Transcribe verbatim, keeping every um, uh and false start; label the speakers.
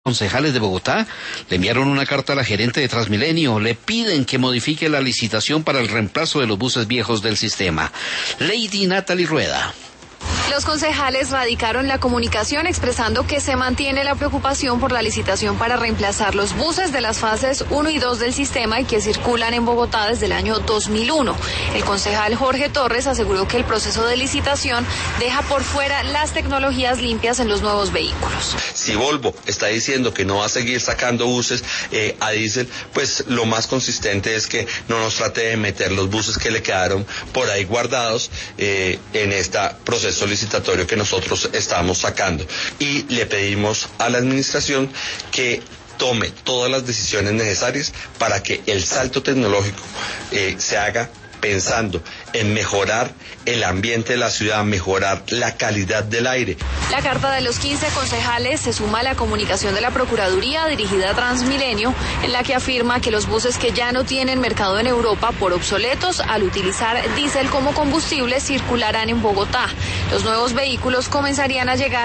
Speaker 1: Concejales de Bogotá le enviaron una carta a la gerente de Transmilenio. Le piden que modifique la licitación para el reemplazo de los buses viejos del sistema. Lady Natalie Rueda.
Speaker 2: Los concejales radicaron la comunicación expresando que se mantiene la preocupación por la licitación para reemplazar los buses de las fases uno y dos del sistema y que circulan en Bogotá desde el año dos mil uno. El concejal Jorge Torres aseguró que el proceso de licitación deja por fuera las tecnologías limpias en los nuevos vehículos.
Speaker 3: Si Volvo está diciendo que no va a seguir sacando buses eh, a diésel, pues lo más consistente es que no nos trate de meter los buses que le quedaron por ahí guardados eh, en este proceso licitatorio que nosotros estamos sacando, y le pedimos a la administración que tome todas las decisiones necesarias para que el salto tecnológico eh, se haga pensando en mejorar el ambiente de la ciudad, mejorar la calidad del aire.
Speaker 2: La carta de los quince concejales se suma a la comunicación de la Procuraduría dirigida a Transmilenio, en la que afirma que los buses que ya no tienen mercado en Europa por obsoletos al utilizar diésel como combustible circularán en Bogotá. Los nuevos vehículos comenzarían a llegar